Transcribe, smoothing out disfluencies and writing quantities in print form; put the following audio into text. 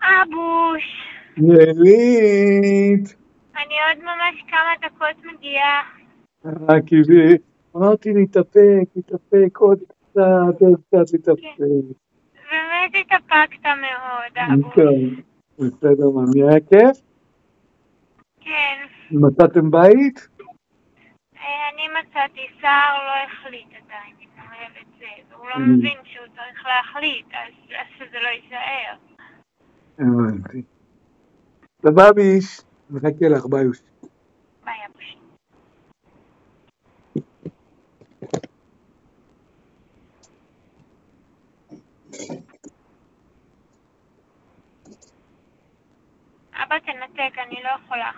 אבוש, לילית. אני עוד ממש כמה דקות מגיעה. כי אמרתי להתאפק עוד קצת להתאפק. באמת התאפקת מאוד, אבוש. טוב, בסדר, מאמי, היה כיף? כן, מצאתם בית? אני מצאתי, סער לא החליט עדיין אם הוא אוהב את זה, והוא לא מבין שהוא צריך להחליט, אז שזה לא יישאר. הבנתי. סבבה ביש, מחכה לך, ביוש. ביי, אבוש. אבא תנתק, אני לא יכולה.